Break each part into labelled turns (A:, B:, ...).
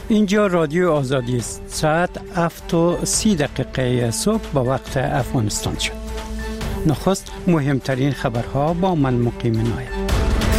A: اینجا رادیو آزادی است. ساعت 7:30 صبح با وقت افغانستان شد. نخست مهمترین خبرها با من مقیم نایم.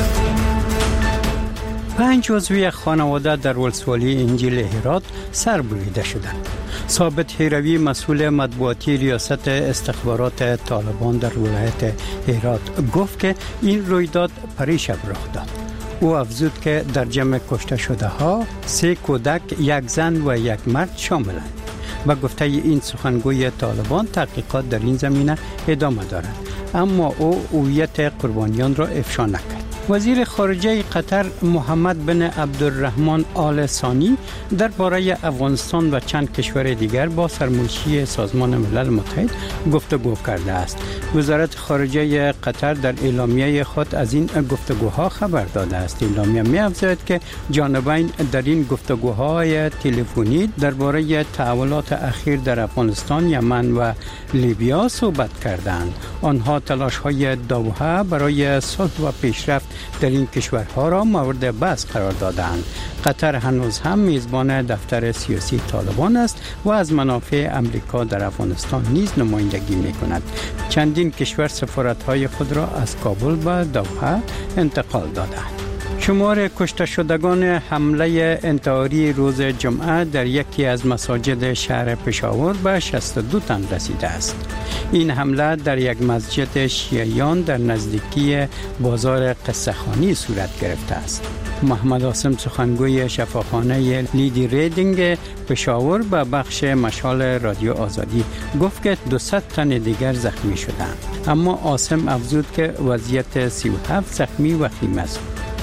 A: 5 عضو خانواده در ولسوالی انجیل هرات سربریده شدند. ثابت هیروی مسئول مطبوعاتی ریاست استخبارات طالبان در ولایت هرات گفت که این رویداد پریشب رخ داد. او افزود که در جمع کشته شده ها 3 کودک، 1 زن و 1 مرد شاملند. و گفته این سخنگوی طالبان تحقیقات در این زمینه ادامه دارد، اما او هویت قربانیان را افشا نکرد. وزیر خارجه قطر محمد بن عبدالرحمن آل ثانی درباره افغانستان و چند کشور دیگر با سرمنشی سازمان ملل متحد گفتگو کرده است. وزارت خارجه قطر در اعلامیه خود از این گفتگوها خبر داده است. اعلامیه می‌افزاید که جانبین در این گفتگوهای تلفنی درباره تحولات اخیر در افغانستان، یمن و لیبیا صحبت کردند. آنها تلاش‌های دوحه برای صلح و پیشرفت در این کشورها را مورد بحث قرار دادند. قطر هنوز هم میزبان دفتر سیاسی طالبان است و از منافع امریکا در افغانستان نیز نمایندگی می‌کند. چندین کشور سفارت‌های خود را از کابل و دوحه انتقال دادند. شمار کشته شدگان حمله انتحاری روز جمعه در یکی از مساجد شهر پشاور به 62 تن رسیده است. این حمله در یک مسجد شیعیان در نزدیکی بازار قصه‌خانی صورت گرفته است. محمد عاصم سخنگوی شفاخانه لیدی ریدینگ پشاور به بخش مشال رادیو آزادی گفت که 200 تن دیگر زخمی شدند، اما عاصم افزود که وضعیت 37 زخمی وخیم است.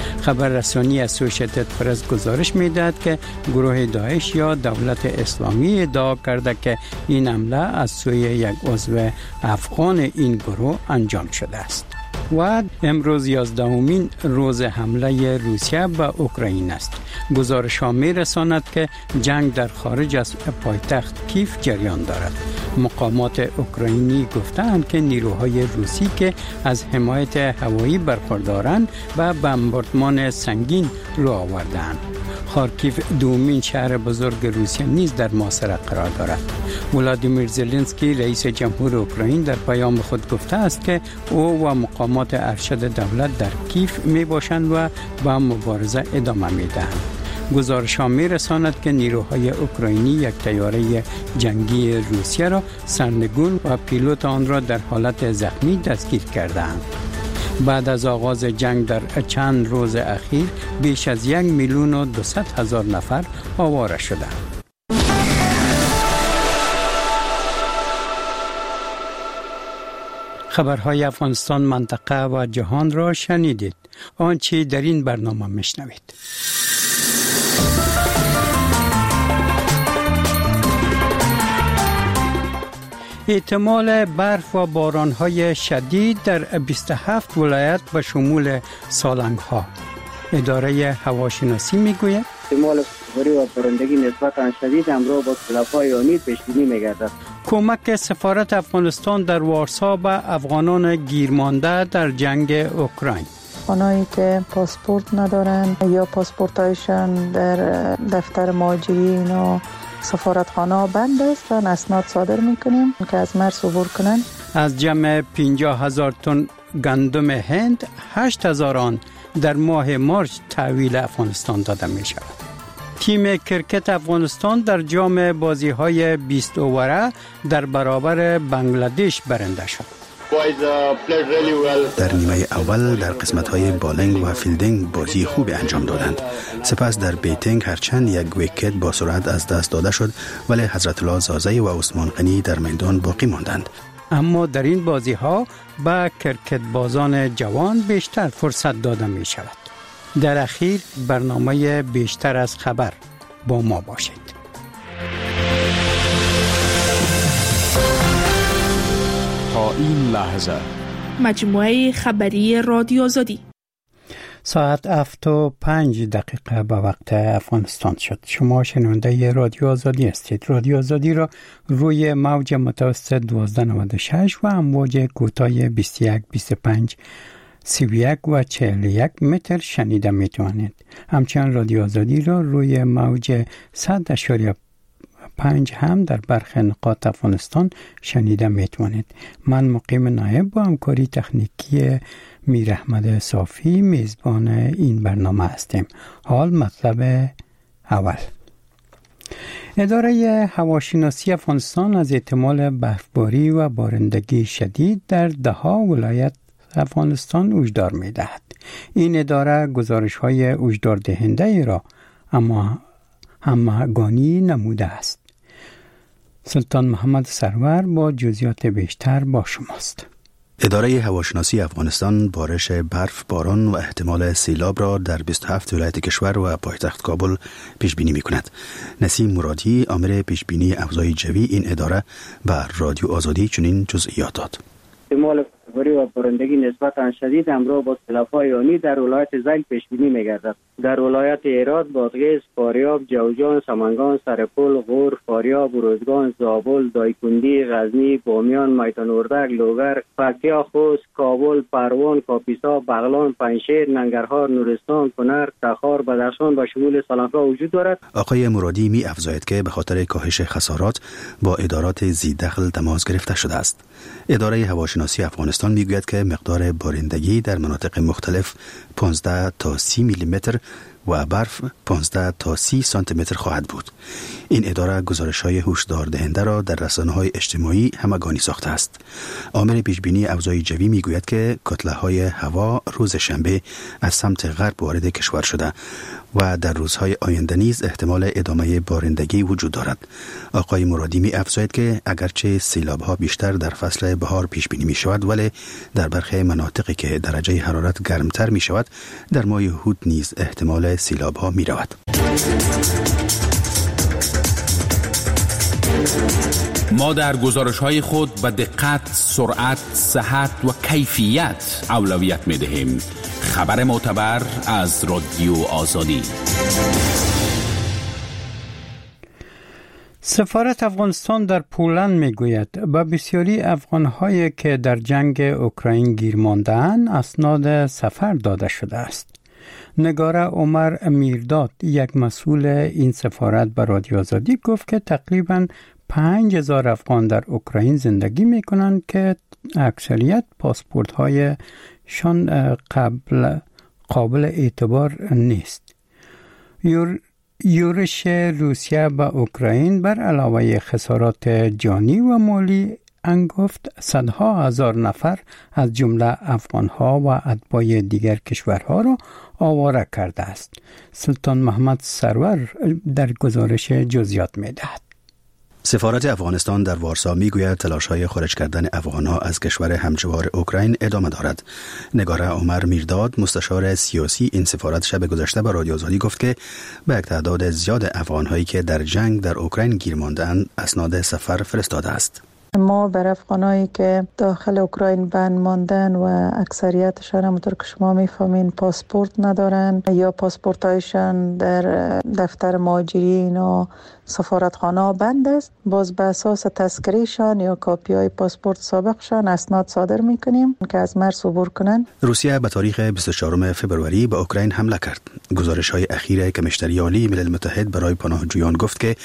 A: خبررسانی اسوسییتد پرس گزارش می‌دهد که گروه داعش یا دولت اسلامی ادعا کرده که این حمله از سوی یک عضو افغان این گروه انجام شده است. و امروز 11مین روز حمله روسیه به اوکراین است. گزارش‌ها می‌رساند که جنگ در خارج از پایتخت کیف جریان دارد. مقامات اوکراینی گفتند که نیروهای روسی که از حمایت هوایی برخوردارند و بمباردمان سنگین رو آوردند. خارکیف دومین شهر بزرگ روسیه نیز در محاصره قرار دارد. ولادیمیر زلنسکی رئیس جمهور اوکراین در پیام خود گفته است که او و مقامات ارشد دولت در کیف می باشند و به مبارزه ادامه می دهند. گزارش‌ها می‌رساند که نیروهای اوکراینی یک طیاره جنگی روسیه را سرنگون و پیلوت آن را در حالت زخمی دستگیر کردند. بعد از آغاز جنگ در چند روز اخیر بیش از 1,200,000 نفر آواره شدند. خبرهای افغانستان، منطقه و جهان را شنیدید. آنچه در این برنامه میشنوید. احتمال برف و باران‌های شدید در 27 ولایت به شمول سالنگ‌ها. اداره هواشناسی میگوید
B: احتمال باری و بارندگی نسبتاً شدید همراه با اختلاف‌های آنی پیش‌بینی می‌گردد.
A: کمک سفارت افغانستان در وارسا به افغانان گیرمانده در جنگ اوکراین.
C: آنهایی که پاسپورت ندارند یا پاسپورتایشان در دفتر مهاجرین و سفارتخانه بند است و اسناد صادر میکنیم که از مرز عبور کنند.
A: از جمع 50,000 تن گندم هند 8,000 آن در ماه مارچ تحویل افغانستان داده می شود. تیم کرکت افغانستان در جام بازی‌های 20 اووره در برابر بنگلادش برنده شد.
D: در نیمه اول در قسمت‌های بالینگ و فیلدینگ بازی خوبی انجام دادند. سپس در بیتینگ هرچند یک ویکت با سرعت از دست داده شد، ولی حضرت الله زازی و عثمان غنی در میدان باقی ماندند.
A: اما در این بازی‌ها به کرکت بازان جوان بیشتر فرصت داده می شود. در اخیر برنامه بیشتر از خبر با ما باشید.
E: تا این لحظه
F: مجموعه خبری رادیو آزادی
A: ساعت 7:05 به وقت افغانستان شد. شما شنونده رادیو آزادی هستید. رادیو آزادی را روی موج متوسط 1296 و امواج کوتاه 21-25 31 و 41 متر شنیده می توانید. همچنین رادیو آزادی را روی موج 100.5 هم در برخی نقاط افغانستان شنیده می توانید. من مقیم نایب با همکاری تکنیکی میر احمد صافی میزبان این برنامه هستیم. حال مطلب اول. اداره هواشناسی افغانستان از احتمال برفباری و بارندگی شدید در ده‌ها ولایت افغانستان هشدار می‌دهد. این اداره گزارش‌های هشدار دهنده ای را اما همگانی نموده است. سلطان محمد سرور با جزئیات بیشتر با شماست.
D: اداره هواشناسی افغانستان بارش برف، باران و احتمال سیلاب را در 27 ولایت کشور و پایتخت کابل پیش بینی می‌کند. نسیم مرادی، آمر پیش بینی اوضاع جوی این اداره، به رادیو آزادی چنین جزئیات داد.
B: احتمال برفباری و بارندگی نسبتاً شدید همراه با سیلاب‌های آنی در ولایت زنگ پیش بینی می‌گردد. در ولایت هرات، بادغیس، فاریاب، جوزجان، سمنگان، سرپل، غور، فاریاب، روزگان، زابل، دایکندی، غزنی، بامیان، میدان اردک، لوگر، پکتیا، خوست، کابل، پروان، کاپیسا، بغلان، پنجشیر، ننگرهار، نورستان، کنر، تخار، بدخشان و شمول سالنگ‌ها وجود دارد.
D: آقای مرادی می افزاید که به خاطر کاهش خسارات با ادارات ذی دخل تماس گرفته شده است. اداره هواشناسی افغانستان میگوید که مقدار بارندگی در مناطق مختلف 15 تا 30 میلیمتر و برف 15 تا 30 سانتی متر خواهد بود. این اداره گزارش‌های هشدار دهنده را در رسانه‌های اجتماعی همگانی ساخته است. آمر پیشبینی اوضاع جوی میگوید که کتله‌های هوا روز شنبه از سمت غرب وارد کشور شده و در روزهای آینده نیز احتمال ادامه بارندگی وجود دارد. آقای مرادی می افزاید که اگرچه سیلاب‌ها بیشتر در فصل بهار پیش بینی می شود، ولی در برخی مناطقی که درجه حرارت گرمتر می شود در ماه هود نیز احتمال سیلاب‌ها می رود.
G: ما در گزارش‌های خود به دقت، سرعت، صحت و کیفیت اولویت می‌دهیم. خبر معتبر از رادیو آزادی.
A: سفارت افغانستان در پولند میگوید به بسیاری افغان‌هایی که در جنگ اوکراین گیر مانده‌اند اسناد سفر داده شده است. نگاره عمر میرداد، یک مسئول این سفارت به رادیو آزادی گفت که تقریباً 5000 افغان در اوکراین زندگی میکنند که اکثریت پاسپورت‌هایشان قابل اعتبار نیست. یورش روسیه به اوکراین بر علاوه خسارات جانی و مالی انگفت صدها هزار نفر از جمله افغان‌ها و اتباع دیگر کشورها را آواره کرده است. سلطان محمد سرور در گزارش جزئیات می‌دهد.
D: سفارت افغانستان در وارسا میگوید تلاش‌های خارج کردن افغان‌ها از کشور همجوار اوکراین ادامه دارد. نگاره عمر میرداد، مستشار سیاسی این سفارت شب گذشته به رادیو آزادی گفت که به یک تعداد زیاد افغان‌هایی که در جنگ در اوکراین گیر مانده‌اند اسناد سفر فرستاده است.
C: ما بر افغانایی که داخل اوکراین بند ماندن و اکثریتشان همونطور که شما میفهمین پاسپورت ندارن یا پاسپورتایشان در دفتر مهاجرین و سفارتخانه بند است، باز به اساس تذکرهشان یا کاپی های پاسپورت سابقشان اسناد صادر میکنیم که از مرز عبور کنن.
D: روسیه به تاریخ 24 فوریه به اوکراین حمله کرد. گزارش های اخیر کمیشنری عالی ملل متحد برای پناهجویان گفت که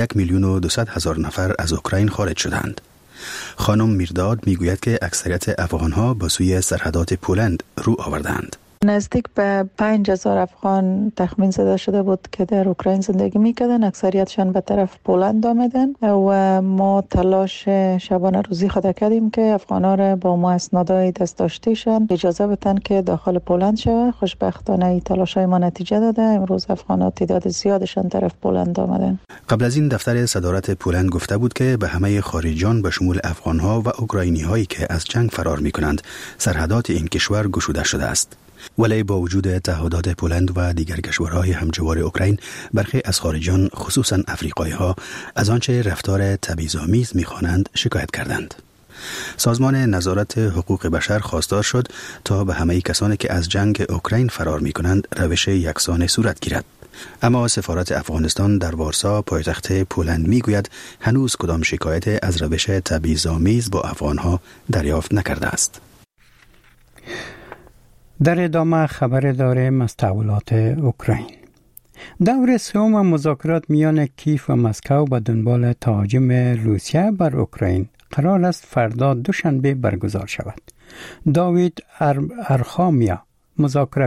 D: 1,200,000 نفر از اوکراین خارج شدند. خانم میرداد میگوید که اکثریت افغان‌ها به سوی سرحدات پولند رو آوردند.
C: نزدیک به 5000 افغان تخمین زده شده بود که در اوکراین زندگی میکردن، اکثریتشان به طرف پولند آمدن و ما تلاش شبانه روزی خود کردیم که افغانا را با ما اسنادهای دست داشتهشان اجازه بدن که داخل پولند شود. خوشبختانه این تلاشای ما نتیجه داده. امروز افغانا تعداد زیادشان طرف پولند آمدن.
D: قبل از این دفتر صدارت پولند گفته بود که به همه خارجیان به شمول افغان‌ها و اوکراینی‌هایی که از جنگ فرار می‌کنند سرحدات این کشور گشوده شده است. ولی با وجود تعهدات پولند و دیگر کشورهای همجوار اوکراین، برخی از خارجیان خصوصا افریقایی‌ها از آنچه رفتار تبعیض‌آمیز می‌خوانند شکایت کردند. سازمان نظارت حقوق بشر خواستار شد تا به همه کسانی که از جنگ اوکراین فرار می‌کنند روش یکسان صورت گیرد. اما سفارت افغانستان در وارسا پایتخت پولند میگوید هنوز کدام شکایت از روش تبعیض‌آمیز با افغان‌ها دریافت نکرده است.
A: در ادامه خبر داریم از تحولات اوکراین. دور سوم مذاکرات میان کیف و مسکو به دنبال تهاجم روسیه بر اوکراین قرار است فردا دوشنبه برگزار شود. داوید ارخامیا مذاکره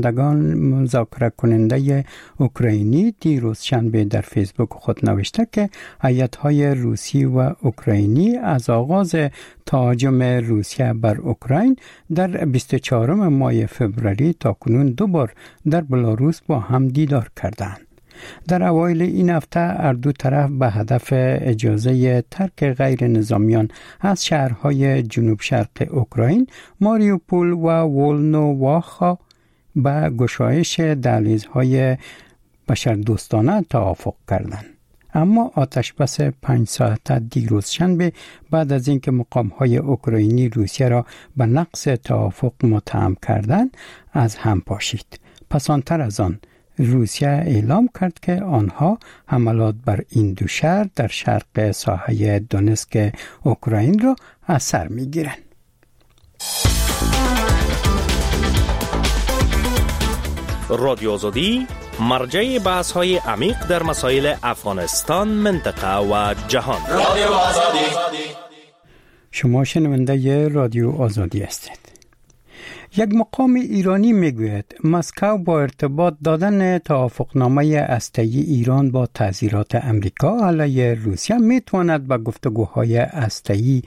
A: کننده اوکراینی دیروز شنبه در فیسبوک خود نوشته که هیئت‌های روسی و اوکراینی از آغاز تهاجم روسیه بر اوکراین در 24 ماه فوریه تاکنون 2 بار در بلاروس با هم دیدار کردند. در اوایل این هفته هر دو طرف به هدف اجازه ترک غیر نظامیان از شهرهای جنوب شرق اوکراین ماریوپول و ولنوواخا به گشایش دهلیزهای بشردوستانه توافق کردند. اما آتشبس 5 ساعته دیروز شنبه بعد از اینکه مقام‌های اوکراینی روسیه را به نقض توافق متهم کردند از هم پاشید. پسانتر از آن روسیه اعلام کرد که آنها حملات بر این دو شهر در شرق ساحه دونسک اوکراین را از سر می‌گیرند.
H: رادیو آزادی مرجع بحث‌های عمیق در مسائل افغانستان، منطقه و جهان. رادیو آزادی.
A: شما شنونده رادیو آزادی هستید. یک مقام ایرانی میگوید مسکو با ارتباط دادن توافقنامه هسته‌ای ایران با تعزیرات امریکا علیه روسیه میتواند به گفتگوهای هسته‌ای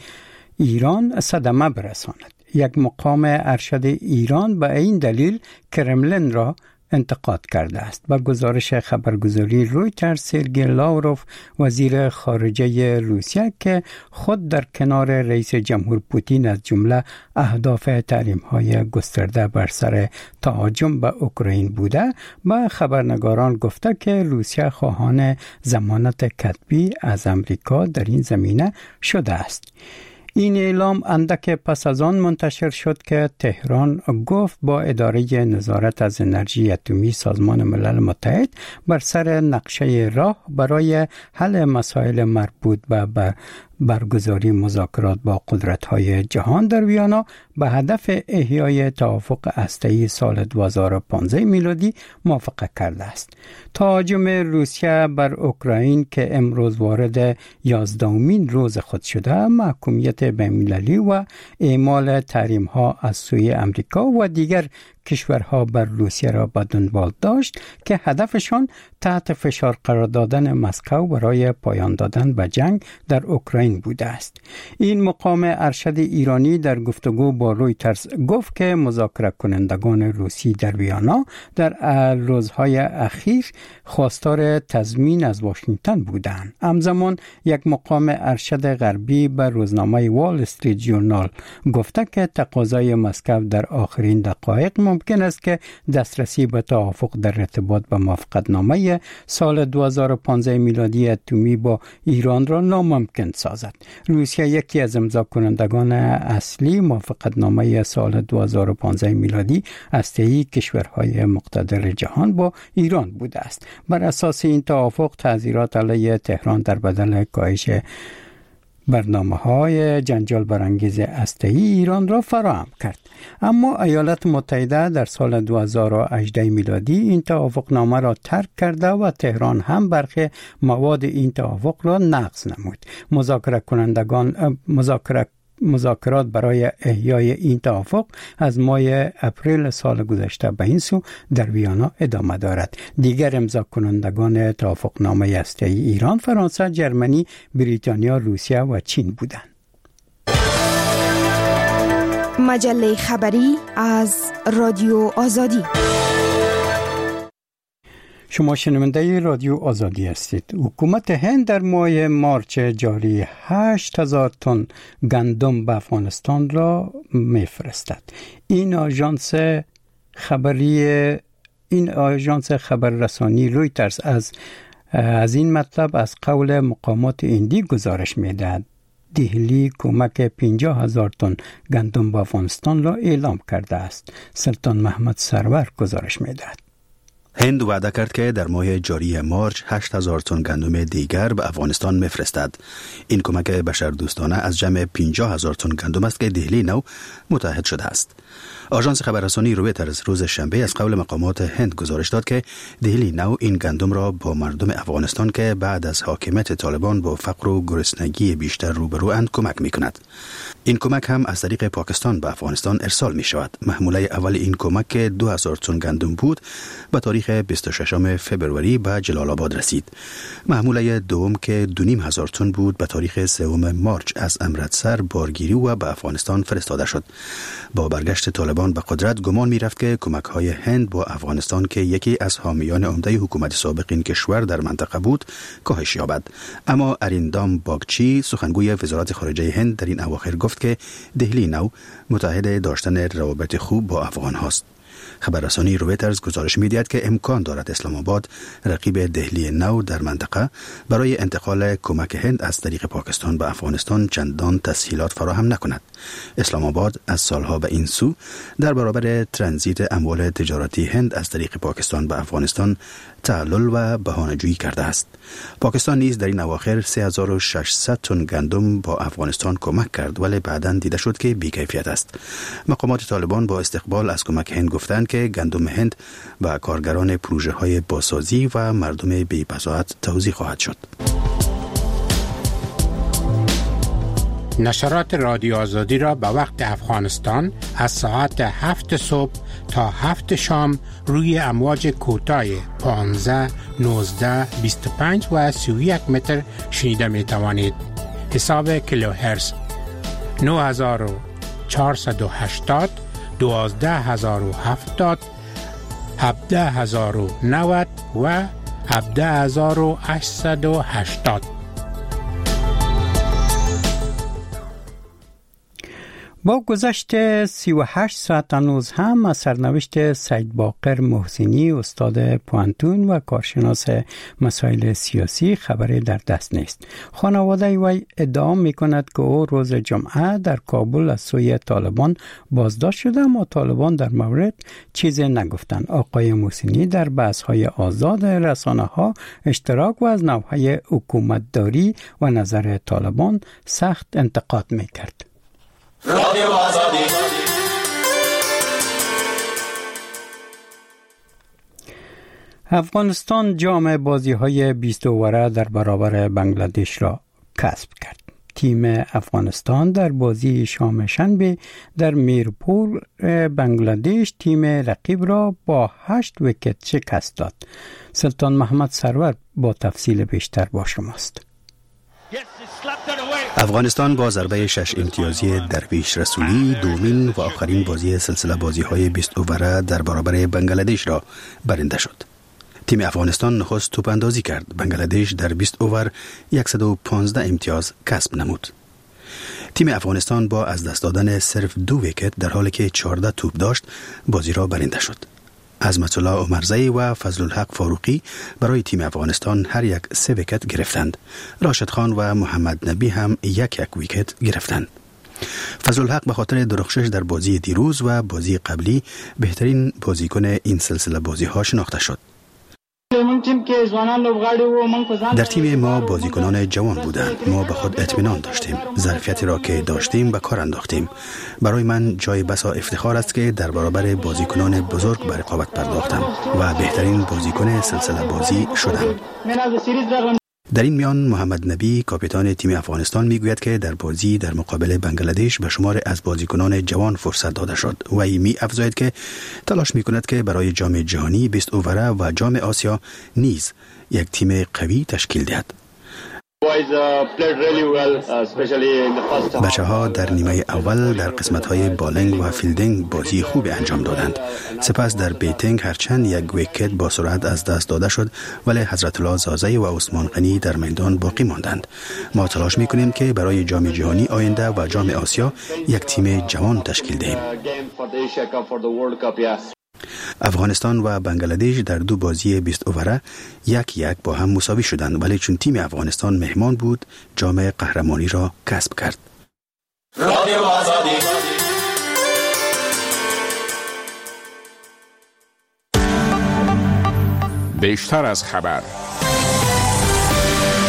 A: ایران صدمه برساند. یک مقام ارشد ایران به این دلیل کرملین را انتقاد کرده است. با گزارش خبرگزاری رویترز، سرگئی لاوروف وزیر خارجه روسیه که خود در کنار رئیس جمهور پوتین از جمله اهداف تحریم‌های گسترده بر سر تهاجم به اوکراین بوده، به خبرنگاران گفته که روسیه خواهان ضمانت کتبی از امریکا در این زمینه شده است. این اعلام اندک پس از آن منتشر شد که تهران گفت با اداره نظارت از انرژی اتمی سازمان ملل متحد بر سر نقشه راه برای حل مسائل مربوط به برگزاری مذاکرات با قدرت‌های جهان در ویانا به هدف احیای توافق هسته‌ای سال 2015 میلادی موافقت کرده است. تهاجم روسیه بر اوکراین که امروز وارد 11مین روز خود شده، محکومیت بین‌المللی و اعمال تحریم‌ها از سوی امریکا و دیگر کشورها بر روسیه را به دنبال داشت که هدفشان تحت فشار قرار دادن مسکو برای پایان دادن به جنگ در اوکراین بوده است. این مقام ارشد ایرانی در گفتگو با رویترز گفت که مذاکره کنندگان روسی در ویانا در روزهای اخیر خواستار تضمین از واشنگتن بودند. همزمان یک مقام ارشد غربی به روزنامه وال استریت ژورنال گفته که تقاضای مسکو در آخرین دقایق ممکن است که دسترسی به توافق در ارتباط به موافقتنامه سال 2015 میلادی اتمی با ایران را ناممکن سازد. روسیه یکی از امضا کنندگان اصلی موافقتنامه سال 2015 میلادی هسته‌ای کشورهای مقتدر جهان با ایران بوده است. بر اساس این توافق تعزیرات علیه تهران در بدل کاهش برنامه‌های جنجال برانگیز هسته‌ای ایران را فراهم کرد. اما ایالات متحده در سال 2018 میلادی این توافقنامه را ترک کرده و تهران هم برخی مواد این توافق را نقض نمود. مذاکرات برای احیای این توافق از ماه اپریل سال گذشته به این سو در ویانا ادامه دارد. دیگر امضا کنندگان توافقنامه هسته‌ای ایران، فرانسه، جرمنی، بریتانیا، روسیه و چین بودند.
I: مجله خبری از رادیو آزادی.
A: شما شنونده رادیو آزادی هستید. حکومت هند در ماه مارچ جاری 8000 تن گندم به افغانستان را میفرستد. این آژانس خبررسانی رویترز از این مطلب از قول مقامات هندی گزارش می‌دهد. دهلی کمک 50,000 تن گندم به افغانستان را اعلام کرده است. سلطان محمد سرور گزارش می‌دهد.
D: هند وعده کرد که در ماه جاری مارچ 8000 تن گندم دیگر به افغانستان میفرستد. این کمک بشردوستانه از جمع 50,000 تن گندم است که دهلی نو متحد شده است. آژانس خبررسانی رویترز روز شنبه از قول مقامات هند گزارش داد که دهلی نو این گندم را با مردم افغانستان که بعد از حاکمیت طالبان با فقر و گرسنگی بیشتر روبروند کمک می‌کند. این کمک هم از طریق پاکستان به افغانستان ارسال می شود. محموله اول این کمک که 2000 تن گندم بود به تاریخ 26 فبروری به جلال آباد رسید. محموله دوم که 2500 تن بود به تاریخ 3 مارچ از امرتسر بارگیری و به افغانستان فرستاده شد. با برگشت طالبان به قدرت گمان می رفت که کمک های هند با افغانستان که یکی از حامیان عمده حکومت سابق این کشور در منطقه بود کاهش یابد. اما اریندام باگچی سخنگوی وزارت خارجه هند در این اواخر گفت که دهلی نو متعهد داشتن روابط خوب با افغان هاست. خبررسانی رویترز گزارش می‌دهد که امکان دارد اسلام آباد رقیب دهلی نو در منطقه برای انتقال کمک هند از طریق پاکستان به افغانستان چندان تسهیلات فراهم نکند. اسلام آباد از سالها به این سو در برابر ترانزیت اموال تجارتی هند از طریق پاکستان به افغانستان تعلل و بهانه‌جویی کرده است. پاکستان نیز در این اواخر 3600 تن گندم با افغانستان کمک کرد ولی بعداً دیده شد که بی‌کیفیت است. مقامات طالبان با استقبال از کمک هند گفتند که گندم هند به کارگران پروژه‌های بازسازی و مردم بی‌بضاعت توزیع خواهد شد.
J: نشرات رادیو آزادی را به وقت افغانستان از ساعت 7 صبح تا 7 شام روی امواج کوتاه 15, 19, 25 و 31 متر شنیده می توانید. حساب کیلوهرتز 9480, 12070, 17090 و 17880.
A: با گذشت 38 ساعت هنوز هم از سرنوشت سید باقر محسنی استاد پوانتون و کارشناس مسائل سیاسی خبری در دست نیست. خانواده وی ادعا می کند که او روز جمعه در کابل از سوی طالبان بازداشت شده اما طالبان در مورد چیزی نگفتند. آقای محسنی در بحث‌های آزاد رسانه‌ها اشتراک و از نوع‌های حکومتداری و نظر طالبان سخت انتقاد می کرد. رادیو آزادی. افغانستان جام بازی‌های 20 اوره در برابر بنگلادش را کسب کرد. تیم افغانستان در بازی شام شنبه در میرپور بنگلادش تیم رقیب را با 8 ویکت شکست داد. سلطان محمد سرور با تفصیل بیشتر با شماست.
D: افغانستان با ضربه 6 امتیازی درویش رسولی دومین و آخرین بازی سلسله بازی‌های 20 اوره در برابر بنگلادش را برنده شد. تیم افغانستان نخست توپ اندازی کرد. بنگلادش در 20 اوور 115 امتیاز کسب نمود. تیم افغانستان با از دست دادن صرف 2 ویکت در حالی که 14 توپ داشت بازی را برنده شد. عظمت الله عمرزی و فضل الحق فاروقی برای تیم افغانستان هر یک 3 ویکت گرفتند. راشد خان و محمد نبی هم یک ویکت گرفتند. فضل الحق به خاطر درخشش در بازی دیروز و بازی قبلی بهترین بازیکن این سلسله بازی‌ها شناخته شد. در تیم ما بازیکنان جوان بودند. ما به خود اطمینان داشتیم. ظرفیتی را که داشتیم به کار انداختیم. برای من جای بسا افتخار است که در برابر بازیکنان بزرگ به رقابت پرداختم و بهترین بازیکن سلسله بازی شدم. در این میان محمد نبی کاپیتان تیم افغانستان میگوید که در بازی در مقابل بنگلادش به شمار از بازیکنان جوان فرصت داده شد و می افزاید که تلاش میکند که برای جام جهانی 20 اوره و جام آسیا نیز یک تیم قوی تشکیل دهد. بچه ها در نیمه اول در قسمت های بالنگ و فیلدینگ بازی خوبی انجام دادند. سپس در بیتینگ هرچند یک ویکت با سرعت از دست داده شد ولی حضرت الله زازی و عثمان غنی در میدان باقی ماندند. ما تلاش میکنیم که برای جام جهانی آینده و جام آسیا یک تیم جوان تشکیل دهیم. افغانستان و بنگلادش در 2 بازی 20 اوره 1-1 با هم مساوی شدند ولی چون تیم افغانستان مهمان بود جام قهرمانی را کسب کرد. رادیو آزادی.
E: بیشتر از خبر.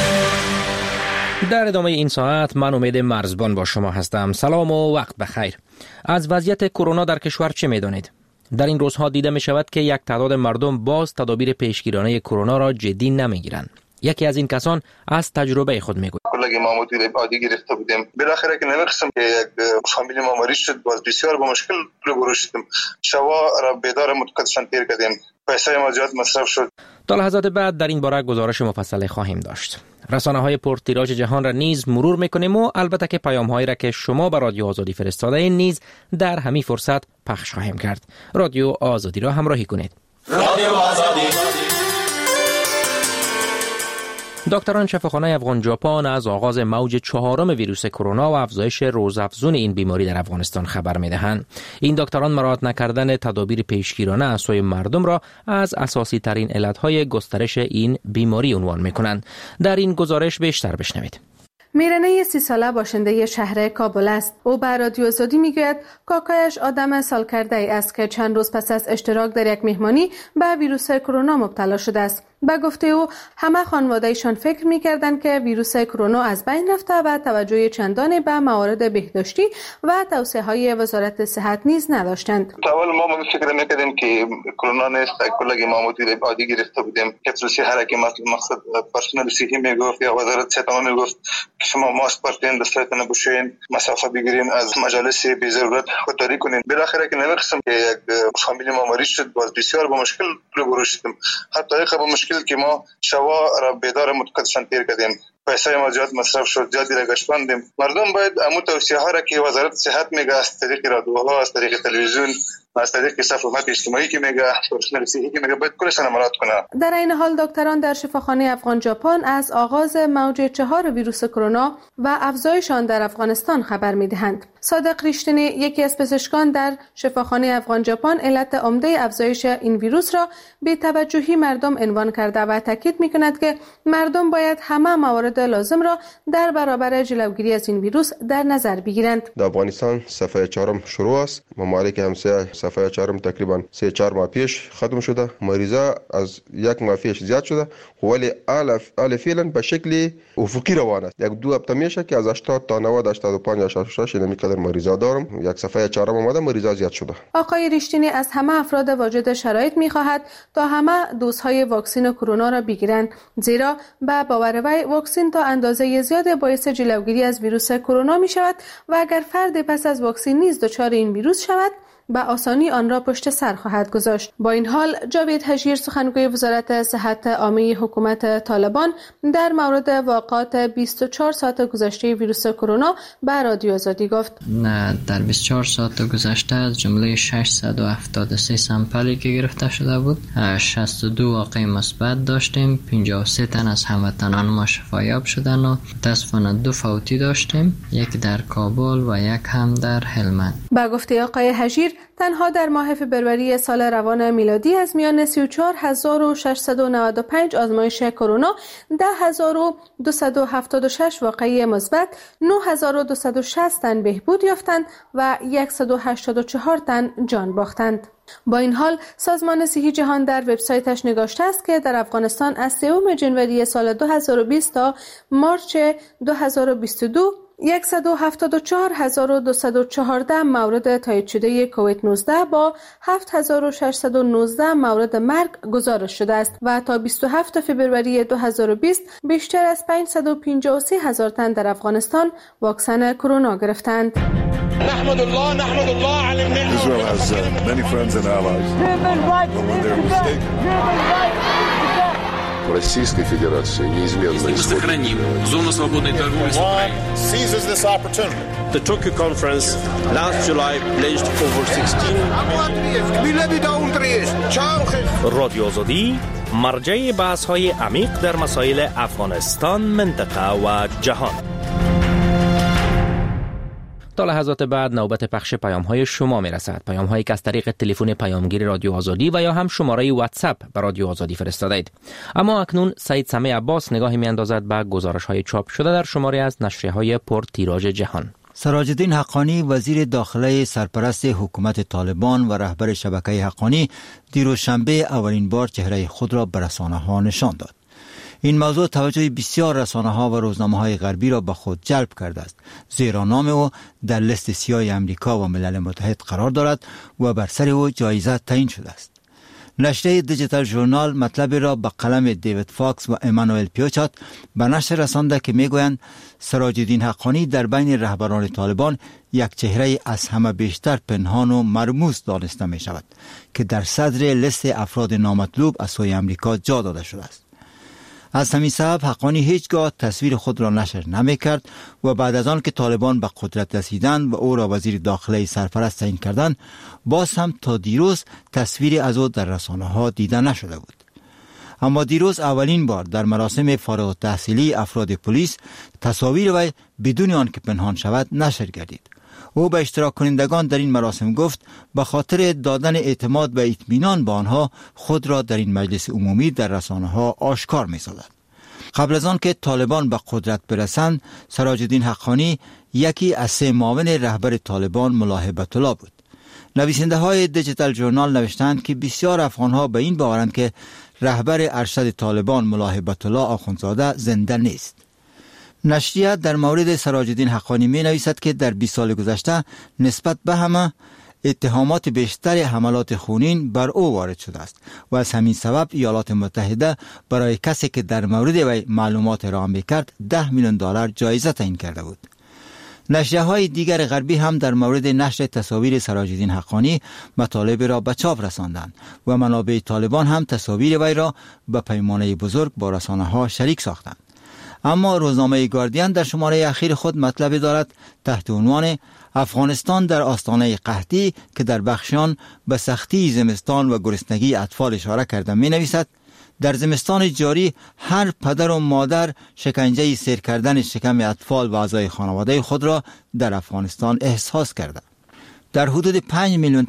K: در ادامه این ساعت من امید مرزبان با شما هستم. سلام و وقت بخیر. از وضعیت کرونا در کشور چه می‌دانید؟ در این روزها دیده می شود که یک تعداد مردم باز تدابیر پیشگیرانه کرونا را جدی نمیگیرند. یکی از این کسان از تجربه خود میگوید.
L: کلاگی معمولی عادی گرفته بودیم. بالاخره که نمی‌خواستم که یک فامیلی ما مریض شد، باز بسیار با مشکل روبرو شدیم. شوا را بیدار متقدسان تیر کردیم. پیسه ما زیاد مصرف شد.
K: تا لحظات بعد در این باره گزارش مفصل خواهیم داشت. رسانه‌های پرتیراژ جهان را نیز مرور می‌کنیم و البته که پیام‌هایی را که شما به رادیو آزادی فرستاده این نیز در همین فرصت پخش خواهیم کرد. رادیو آزادی را همراهی کنید. رادیو آزادی. دکتران شفاخانه افغان ژاپن از آغاز موج 4 ویروس کرونا و افزایش روزافزون این بیماری در افغانستان خبر می‌دهند. این دکتران مراعات نکردن تدابیر پیشگیرانه از سوی مردم را از اساسی ترین علتهای گسترش این بیماری عنوان می‌کنند. در این گزارش بیشتر بشنوید.
M: میرنه 30 ساله باشنده شهر کابل است. او به رادیو آزادی میگوید کاکایش آدم سالکرده ای است که چند روز پس از اشتراک در یک مهمانی به ویروس کرونا مبتلا شده است. به گفته او همه خانواده‌ایشان فکر می‌کردند که ویروس کرونا از بین رفته و توجه چندانی به موارد بهداشتی و توصیه‌های وزارت صحت نیز نداشتند.
L: اول ما فکر می‌کردیم که کرونا نیست، کلاگی معمولی عادی گرفته بودیم. کتروسی حرکت مقصد پرسنل صحی میگفت یا وزارت صحت میگفت که شما ماسک بردین، دستتون بپوشین، مسافه بگیرین، از مجالس بی ضرورت خودداری کنین. بالاخره که نمی‌خواستم که یک فامیلی ما مریض شد، باز بسیار با مشکل روبرو شدیم. حتی با مشکل که ما شوا را بیدار متقدسان تیر کردیم. پیسه ما زیاد مصرف شد، زیادی را گشتاندیم. مردم باید امو توصیه ها را که وزارت صحت میگه از طریق رادیوها، از طریق تلویزیون، از طریق صفحات اجتماعی که میگه، پرسنل صحی که میگه، باید کلشان مراعات کنه.
M: در این حال دکتران در شفاخانه افغان ژاپن از آغاز موج 4 ویروس کرونا و افزایش آن در افغانستان خبر میدهند. صادق ریشتینی یکی از پزشکان در شفاخانه افغان ژاپن علت عمده افزایش این ویروس را به توجهی مردم عنوان کرده و تاکید میکند که مردم باید همه موارد لازم را در برابر جلوگیری از این ویروس در نظر بگیرند.
N: در افغانستان صفحه 4 شروع است. ممالک همسایه صفحه 4 تقریبا 3-4 ماه پیش ختم شده. مریضا از یک ماه پیش زیاد شده، ولی حال فعلا به شکل افقی روان است. یک دو هفته میشه که از 80 تا 90 85 86 نمیقدر مریضا دارم. یک صفحه 4 اومده، مریضا زیاد شده. آقای
M: ریشتینی از همه افراد واجد شرایط میخواهد تا همه دوزهای واکسن کرونا را بگیرند، زیرا به باور وی واکسن تا اندازه زیاد باعث جلوگیری از ویروس کرونا می شود و اگر فرد پس از واکسن نیز دچار این ویروس شود به آسانی آن را پشت سر خواهد گذاشت. با این حال جاوید حجیر سخنگوی وزارت صحت عامه حکومت طالبان در مورد واقعات 24 ساعت گذشته ویروس کرونا به رادیو آزادی گفت
O: در 24 ساعت گذشته از جمله 673 سامپلی که گرفته شده بود 62 واقعه مثبت داشتیم، 53 تن از هموطنان ما شفایاب شدن و متاسفانه 2 فوتی داشتیم، یک در کابل و یک هم در هلمند.
M: با گفته آقای حجیر تنها در ماه فبروری سال روان میلادی از میان 34695 آزمایش کرونا 10276 واقعه مثبت، 9260 تن بهبود یافتند و 184 تن جان باختند. با این حال سازمان صحی جهان در وبسایتش نگاشته است که در افغانستان از 3 ژانویه سال 2020 تا مارچ 2022 174214 مورد تایید شده کووید 19 با 7619 مورد مرگ گزارش شده است و تا 27 فوریه 2020 بیشتر از 553,000 تن در افغانستان واکسن کرونا گرفتند.
P: نحمد الله على النعمة. Israel has many friends and allies. When they're mistaken.
Q: Российской Федерации неизменно
G: сохраним зону свободной торговли с Украиной.
P: Seizes this opportunity.
R: The Tokyo conference last July pledged over 16.
H: رادیو آزادی مرجع بحث‌های عمیق در مسائل افغانستان، منطقه و جهان.
K: تا لحظات بعد نوبت پخش پیام‌های شما میرسد. پیام‌هایی که از طریق تلفن پیامگیر رادیو آزادی و یا هم شماره واتساپ به رادیو آزادی فرستادید. اما اکنون سید سمیع عباس نگاهی میاندازد به گزارش‌های چاپ شده در شماره از نشریه‌های پرتیراژ جهان.
S: سراج الدین حقانی وزیر داخله سرپرست حکومت طالبان و رهبر شبکه حقانی دیروز شنبه اولین بار چهره خود را به رسانه‌ها نشان داد. این موضوع توجه بسیار رسانه‌ها و روزنامه‌های غربی را به خود جلب کرده است، زیرا نام او در لیست سیاه امریکا و ملل متحد قرار دارد و بر سر او جایزه تعیین شده است. نشریه دیجیتال ژورنال مطلب را به قلم دیوید فاکس و امانوئل پیوچات به نشر رسانده که میگویند سراج الدین حقانی در بین رهبران طالبان یک چهره از همه بیشتر پنهان و مرموز دانسته می شود که در صدر لیست افراد نامطلوب از سوی امریکا جا داده شده است. از همین سبب حقانی هیچگاه تصویر خود را نشر نمی کرد و بعد از آن که طالبان به قدرت رسیدند و او را وزیر داخله سرپرست تعیین کردند، باز هم تا دیروز تصویری از او در رسانه‌ها دیده نشده بود. اما دیروز اولین بار در مراسم فارغ التحصیلی افراد پلیس تصاویر وی بدون آن که پنهان شود نشر گردید. او به اشتراک کنندگان در این مراسم گفت به خاطر دادن اعتماد و اطمینان به آنها خود را در این مجلس عمومی در رسانه‌ها آشکار می‌سازد. قبل از آن که طالبان به قدرت برسند، سراج الدین حقانی یکی از 3 معاون رهبر طالبان ملا هیبت الله بود. نویسنده های دیجیتال ژورنال نوشتند که بسیار افغان‌ها به این باورند که رهبر ارشد طالبان ملا هیبت الله آخوندزاده زنده نیست. نشریه در مورد سراج الدین حقانی می نویسد که در 20 سال گذشته نسبت به همه اتهامات بیشتر حملات خونین بر او وارد شده است و از همین سبب ایالات متحده برای کسی که در مورد وی معلومات ارائه می‌کرد $10 میلیون جایزه تعیین کرده بود. نشریه های دیگر غربی هم در مورد نشر تصاویر سراج الدین حقانی مطالب را به چاپ رساندند و منابع طالبان هم تصاویر وی را به پیمانه بزرگ با رسانه‌ها شریک ساختند. اما روزنامه گاردین در شماره اخیر خود مطلبی دارد تحت عنوان افغانستان در آستانه قحطی که در بخشان به سختی زمستان و گرسنگی اطفال اشاره کرده می نویسد در زمستان جاری هر پدر و مادر شکنجه سیر کردن شکم اطفال و اعضای خانواده خود را در افغانستان احساس کرده. در حدود 5 میلیون